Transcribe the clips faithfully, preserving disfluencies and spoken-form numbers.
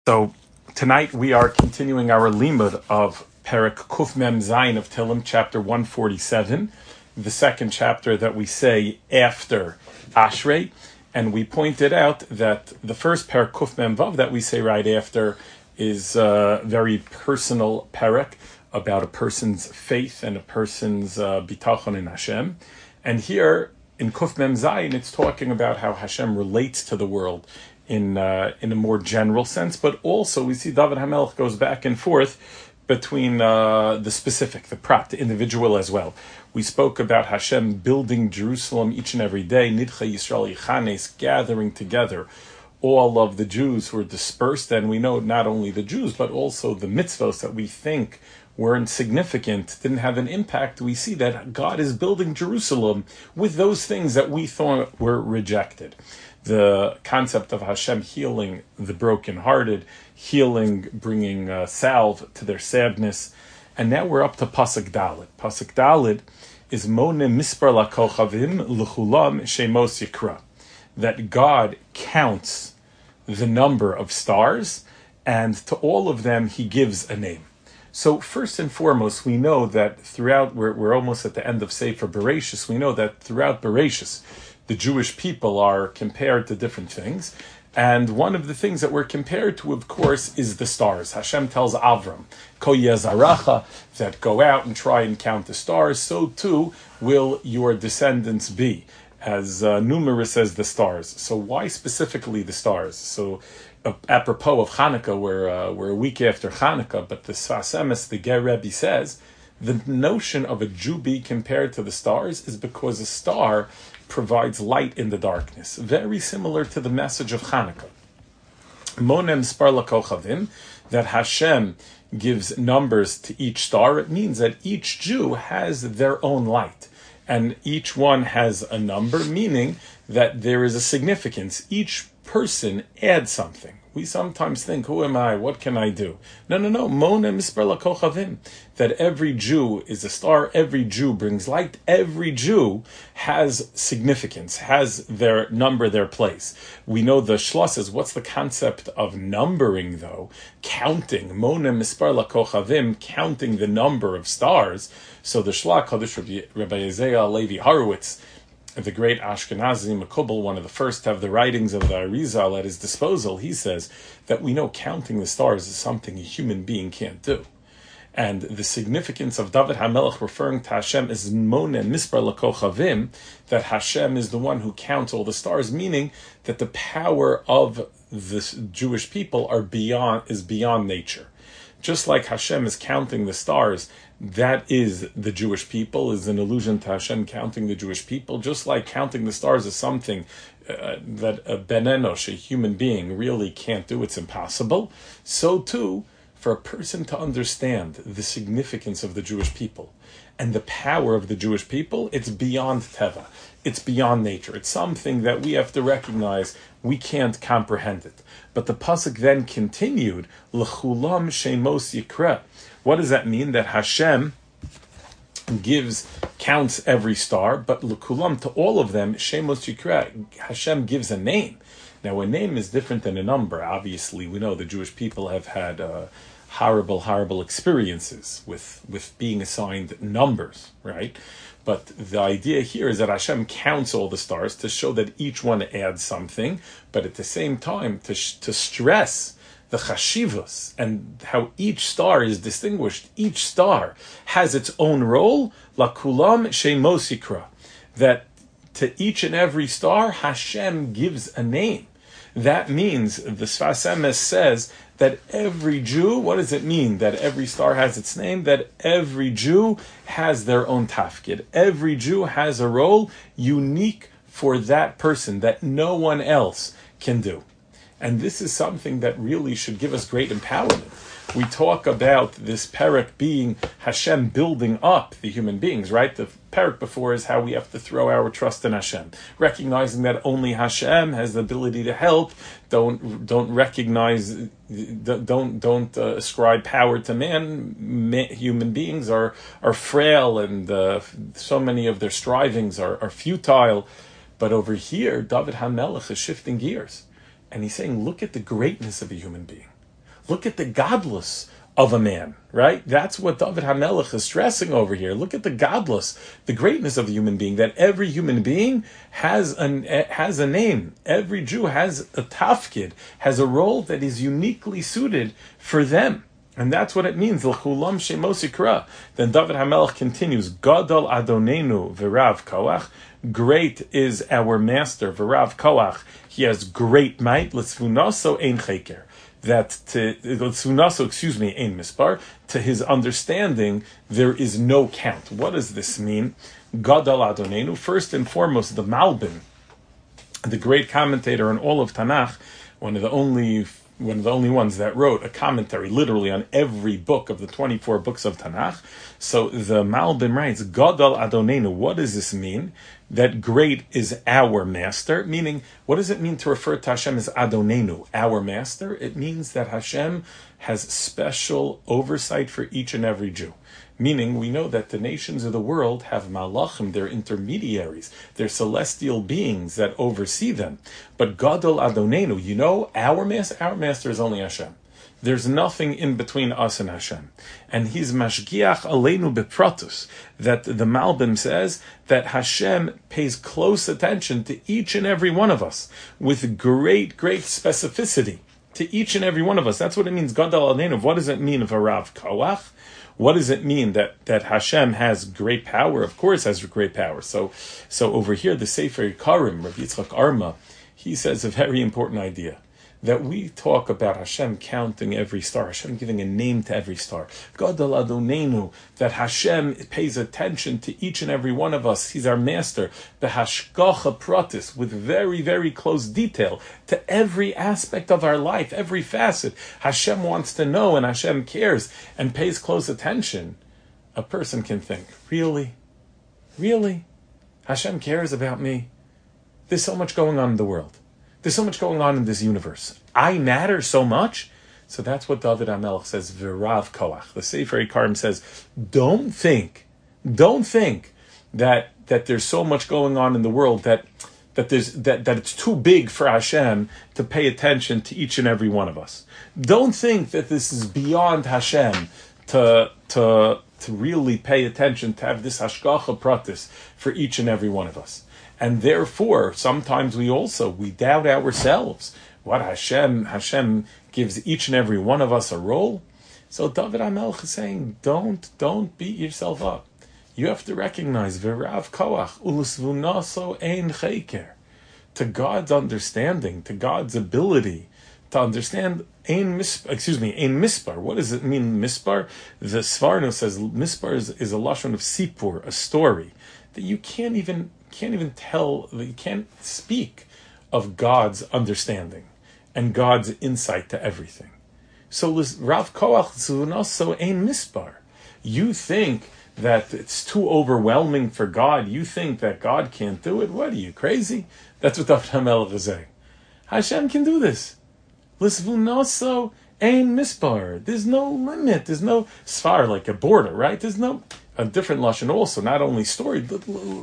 So tonight we are continuing our limud of Perek Kuf Mem Zayin of Tehillim, chapter one forty-seven, the second chapter that we say after Ashrei, and we pointed out that the first Perek Kuf Mem Vav that we say right after is a very personal Perek about a person's faith and a person's uh, bitachon in Hashem, and here in Kuf Mem Zayin it's talking about how Hashem relates to the world in uh, in a more general sense, but also we see David HaMelech goes back and forth between uh, the specific, the prat, the individual as well. We spoke about Hashem building Jerusalem each and every day, Nidcha Yisrael Yichanes, gathering together all of the Jews who are dispersed, and we know not only the Jews, but also the mitzvos that we think were insignificant, didn't have an impact. We see that God is building Jerusalem with those things that we thought were rejected. The concept of Hashem healing the brokenhearted, healing, bringing uh, salve to their sadness. And now we're up to Pasuk Dalet. Pasuk Dalet is Mone Mispar LaKochavim L'chulam Shemos Yikra, that God counts the number of stars, and to all of them He gives a name. So first and foremost, we know that throughout, we're, we're almost at the end of Sefer Bereshis, we know that throughout Bereshis, the Jewish people are compared to different things. And one of the things that we're compared to, of course, is the stars. Hashem tells Avram, Ko Yezaracha, that go out and try and count the stars. So too will your descendants be, as uh, numerous as the stars. So why specifically the stars? So uh, apropos of Hanukkah, we're, uh, we're a week after Hanukkah, but the Sfas Emes, the Ger Rebbe says, the notion of a Jew being compared to the stars is because a star provides light in the darkness. Very similar to the message of Hanukkah. Monem Spar LaKochavim, that Hashem gives numbers to each star. It means that each Jew has their own light. And each one has a number, meaning that there is a significance. Each person adds something. We sometimes think, who am I? What can I do? No, no, no. Mona Mispar LaKochavim. That every Jew is a star. Every Jew brings light. Every Jew has significance, has their number, their place. We know the Shloss says, what's the concept of numbering, though? Counting. Mona Mispar LaKochavim, counting the number of stars. So the Shlach, Kadosh Rabbi Isaiah Levi Horowitz, the great Ashkenazi Makubal, one of the first to have the writings of the Arizal at his disposal, he says that we know counting the stars is something a human being can't do. And the significance of David HaMelech referring to Hashem as Mone Mispar LaKochavim, that Hashem is the one who counts all the stars, meaning that the power of the Jewish people are beyond is beyond nature. Just like Hashem is counting the stars, that is the Jewish people, is an allusion to Hashem counting the Jewish people. Just like counting the stars is something uh, that a Ben Enosh, a human being, really can't do. It's impossible. So too, for a person to understand the significance of the Jewish people and the power of the Jewish people, it's beyond Teva. It's beyond nature. It's something that we have to recognize. We can't comprehend it. But the pasuk then continued, L'chulam Shemos Yikra. What does that mean? That Hashem gives, counts every star, but L'chulam, to all of them, Shemos Yikra, Hashem gives a name. Now, a name is different than a number. Obviously, we know the Jewish people have had uh, horrible, horrible experiences with, with being assigned numbers, right? But the idea here is that Hashem counts all the stars to show that each one adds something, but at the same time to sh- to stress the chashivos and how each star is distinguished. Each star has its own role. Lakulam shemos yikra, that to each and every star Hashem gives a name. That means the Sfas Emes says that every Jew, what does it mean that every star has its name? That every Jew has their own tafkid. Every Jew has a role unique for that person that no one else can do. And this is something that really should give us great empowerment. We talk about this perek being Hashem building up the human beings, right? The perek before is how we have to throw our trust in Hashem, recognizing that only Hashem has the ability to help. Don't don't recognize, don't don't uh, ascribe power to man. man. Human beings are are frail, and uh, so many of their strivings are, are futile. But over here, David HaMelech is shifting gears. And he's saying, look at the greatness of a human being. Look at the godless of a man, right? That's what David HaMelech is stressing over here. Look at the godless, the greatness of a human being, that every human being has an has a name. Every Jew has a tafkid, has a role that is uniquely suited for them. And that's what it means. L'chulam shemos yikra. Then David HaMelech continues, Gadol Adonenu v'rav koach. Great is our master, v'rav koach. He has great might. L'tzvunaso ein cheker. That to L'tzvunaso, excuse me, ein mispar. To his understanding, there is no count. What does this mean? Gadol Adonenu. First and foremost, the Malbim, the great commentator on all of Tanakh, one of the only one of the only ones that wrote a commentary literally on every book of the twenty-four books of Tanakh. So the Malbim writes, Gadol Adonenu. What does this mean? That great is our master, meaning, what does it mean to refer to Hashem as Adonenu, our master? It means that Hashem has special oversight for each and every Jew. Meaning, we know that the nations of the world have malachim, they're intermediaries, they're celestial beings that oversee them. But Gadol Adonenu, you know, our master, our master is only Hashem. There's nothing in between us and Hashem. And he's mashgiach aleinu bepratus, that the Malbim says that Hashem pays close attention to each and every one of us with great, great specificity to each and every one of us. That's what it means, Gadol Aleinu. What does it mean, v'rav koach? What does it mean that, that Hashem has great power? Of course, has great power. So, so over here, the Sefer Yikarim, Rabbi Yitzchak Arma, he says a very important idea. That we talk about Hashem counting every star, Hashem giving a name to every star. Gadol Adonenu, that Hashem pays attention to each and every one of us. He's our master. The hashgacha pratis, with very, very close detail to every aspect of our life, every facet. Hashem wants to know and Hashem cares and pays close attention. A person can think, really? Really? Hashem cares about me? There's so much going on in the world. There's so much going on in this universe. I matter so much. So that's what David HaMelech says, V'rav koach. The Sefer Yikarim says, don't think, don't think that that there's so much going on in the world that that there's that, that it's too big for Hashem to pay attention to each and every one of us. Don't think that this is beyond Hashem to to to really pay attention, to have this hashgacha pratis for each and every one of us. And therefore, sometimes we also, we doubt ourselves. What Hashem, Hashem gives each and every one of us a role. So David HaMelech is saying, don't, don't beat yourself up. You have to recognize, V'rav koach, u'l'svunaso ein cheker. To God's understanding, to God's ability to understand, ein mispar, excuse me, ein mispar. What does it mean, mispar? The Svarno says, mispar is, is a lashon of sipur, a story, that you can't even can't even tell, you can't speak of God's understanding and God's insight to everything. So Rav Koach Zunaso ein mispar. You think that it's too overwhelming for God. You think that God can't do it. What are you, crazy? That's what David HaMelech is saying. Hashem can do this. L'svunaso ein mispar. There's no limit. There's no sfar, like a border, right? There's no... A different lashon also, not only story, but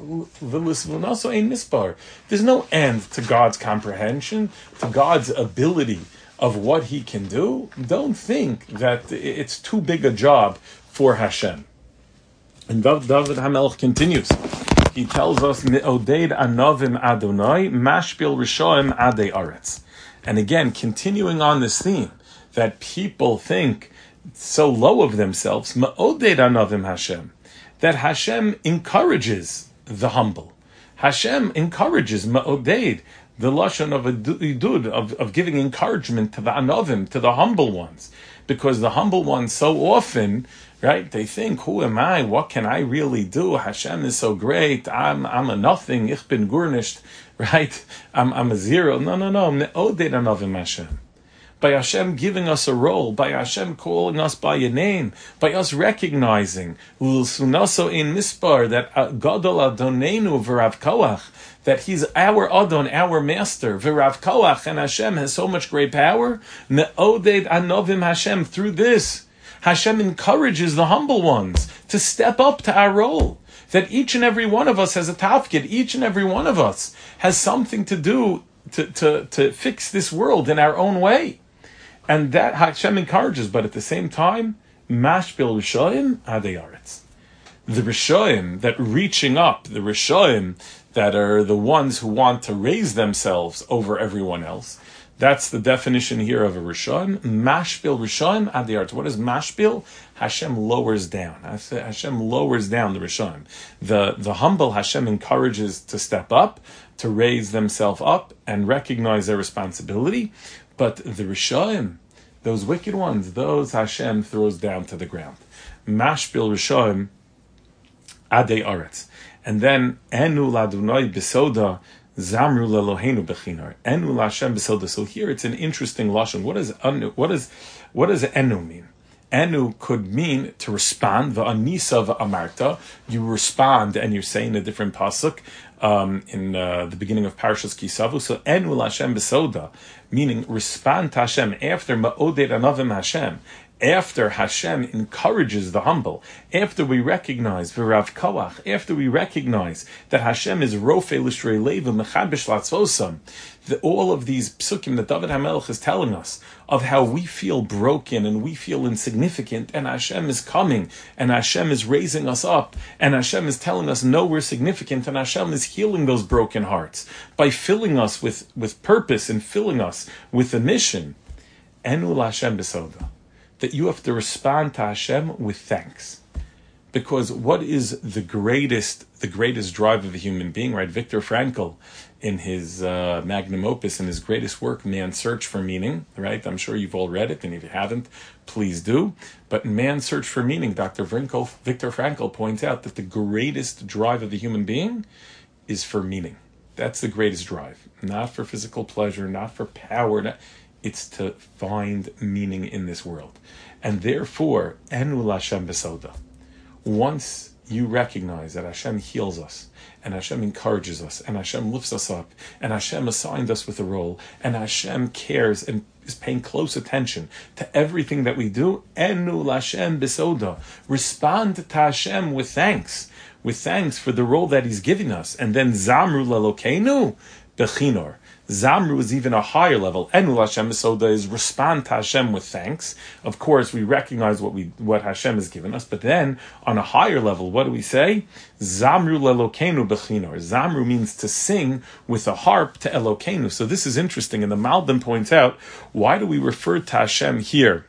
also ein mispar. There's no end to God's comprehension, to God's ability of what He can do. Don't think that it's too big a job for Hashem. And David HaMelech continues. He tells us, "Me'oded anovim Adonai, mashpil rishoim adei aretz." And again, continuing on this theme, that people think so low of themselves, Me'oded anovim Hashem, that Hashem encourages the humble. Hashem encourages ma'oded, the lashon of a idud, of, of giving encouragement to the anovim, to the humble ones. Because the humble ones so often, right, they think, who am I? What can I really do? Hashem is so great. I'm I'm a nothing. Ich bin gurnished, right? I'm I'm a zero. No, no, no. Me'oded anovim Hashem. By Hashem giving us a role, by Hashem calling us by a name, by us recognizing L'sunaso ein mispar, that Gadol Adonenu v'rav koach, that He's our Adon, our Master, v'rav koach, and Hashem has so much great power. Me'oded anovim Hashem. Through this, Hashem encourages the humble ones to step up to our role. That each and every one of us has a tafkid. Each and every one of us has something to do to to to fix this world in our own way. And that Hashem encourages, but at the same time, mashpil rishoim adei aretz. The rishoim that reaching up, the rishoim that are the ones who want to raise themselves over everyone else. That's the definition here of a rishoim. Mashpil rishoim adei aretz. What is mashpil? Hashem lowers down. Hashem lowers down the rishoim. The the humble Hashem encourages to step up, to raise themselves up and recognize their responsibility. But the rishoim, those wicked ones, those Hashem throws down to the ground. Mashpil rishoim adei aretz. And then enu ladunai besoda zamru lelohenu bechinar. Enu laHashem besoda. So here it's an interesting lashon. What does anu? What does what does enu mean? Enu could mean to respond. The anisa amarta. You respond and you're saying a different pasuk um, in uh, the beginning of Parashas Kisavu. So enu laHashem besoda, meaning respond to Hashem after ma'oded anavim Hashem. After Hashem encourages the humble, after we recognize v'rav koach, after we recognize that Hashem is rofei l'shrei leva mechabesh latzvosam, all of these psukim that David HaMelech is telling us of how we feel broken and we feel insignificant, and Hashem is coming, and Hashem is raising us up, and Hashem is telling us, no, we're significant, and Hashem is healing those broken hearts by filling us with, with purpose and filling us with a mission. Enu laHashem besoda. That you have to respond to Hashem with thanks. Because what is the greatest, the greatest drive of a human being, right? Viktor Frankl, in his uh, magnum opus, in his greatest work, Man's Search for Meaning, right? I'm sure you've all read it, and if you haven't, please do. But in Man's Search for Meaning, Doctor Viktor Frankl points out that the greatest drive of the human being is for meaning. That's the greatest drive. Not for physical pleasure, not for power, not, it's to find meaning in this world. And therefore, enu laHashem besoda. Once you recognize that Hashem heals us, and Hashem encourages us, and Hashem lifts us up, and Hashem assigned us with a role, and Hashem cares and is paying close attention to everything that we do, enu laHashem besoda. Respond to Hashem with thanks, with thanks for the role that He's giving us. And then zamru lelokeinu bechinor. Zamru is even a higher level. Enu laHashem besoda is respond to Hashem with thanks. Of course, we recognize what we what Hashem has given us, but then on a higher level, what do we say? Zamru lelokeinu bechinor. Zamru means to sing with a harp to Elokeinu. So this is interesting, and the Malbim points out, why do we refer to Hashem here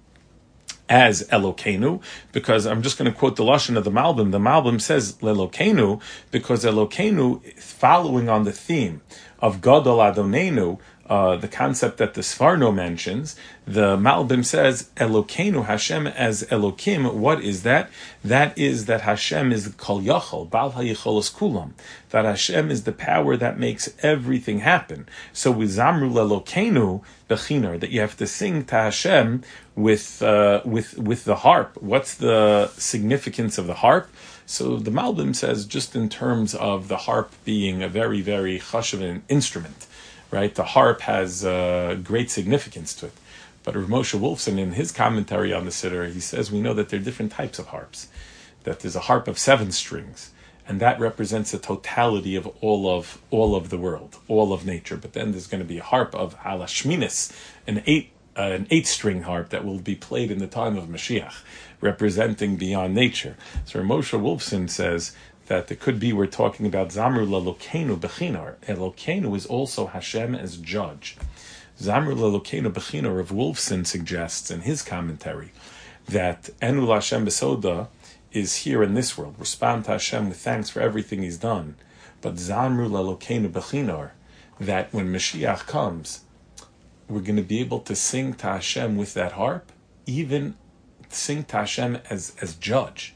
as Elokeinu? Because I'm just going to quote the lashon of the Malbim. The Malbim says Lelokeinu because Elokeinu, following on the theme of Gadol Adonenu, uh, the concept that the Sforno mentions, the Malbim says Elokeinu, Hashem as Elokim. What is that? That is that Hashem is Kol Yachol, Bal HaYicholos Kulam. That Hashem is the power that makes everything happen. So with Zamru Lelokeinu Bechinor, that you have to sing to Hashem with uh, with with the harp. What's the significance of the harp? So the Malbim says, just in terms of the harp being a very, very chashuv instrument, right? The harp has uh, great significance to it. But Rav Moshe Wolfson, in his commentary on the Siddur, he says we know that there are different types of harps. That there's a harp of seven strings, and that represents the totality of all of all of the world, all of nature. But then there's going to be a harp of halashminis, an eight uh, an eight-string harp that will be played in the time of Mashiach, representing beyond nature. So Moshe Wolfson says that it could be we're talking about Zamru lelokeinu bechinor. Elokeinu is also Hashem as judge. Zamru lelokeinu bechinor, Rav Wolfson suggests in his commentary that enu laHashem besoda is here in this world. Respond to Hashem with thanks for everything He's done. But Zamru lelokeinu bechinor, that when Mashiach comes, we're going to be able to sing to Hashem with that harp, even sing to Hashem as, as judge,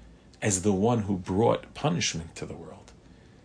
as the one who brought punishment to the world.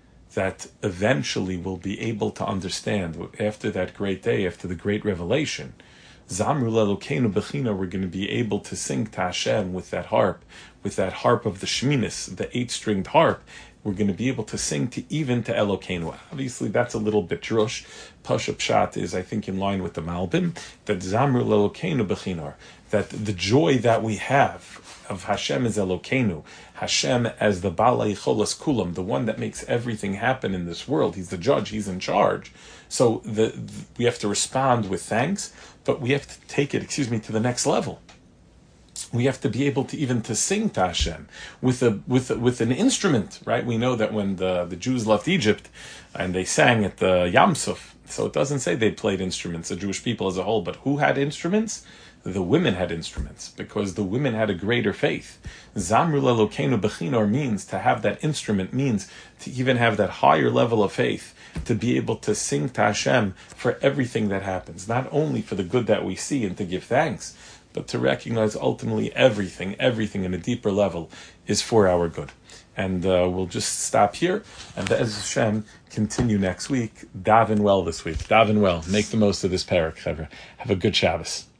That eventually we'll be able to understand, after that great day, after the great revelation, Zamru lelokeinu bechina, we're going to be able to sing to Hashem with that harp, with that harp of the Sheminis, the eight-stringed harp. We're going to be able to sing to even to Elokeinu. Obviously, that's a little bit drush. Pasha Pshat is, I think, in line with the Malbim, that Zamru lelokeinu bechinar, that the joy that we have of Hashem as Elokeinu, Hashem as the Bal HaYicholos Kulam, the one that makes everything happen in this world. He's the judge, He's in charge. So the, the, we have to respond with thanks, but we have to take it, excuse me, to the next level. We have to be able to even to sing to Hashem with a with a, with an instrument, right? We know that when the, the Jews left Egypt and they sang at the Yam Suf, so it doesn't say they played instruments, the Jewish people as a whole, but who had instruments? The women had instruments, because the women had a greater faith. Zamru Elokeinu Bechinor means to have that instrument, means to even have that higher level of faith, to be able to sing to Hashem for everything that happens, not only for the good that we see and to give thanks, but to recognize ultimately everything, everything in a deeper level is for our good. And uh, we'll just stop here, and Be'ez Hashem continue next week. Daven well this week. Daven well. Make the most of this parak, Chevra. Have a good Shabbos.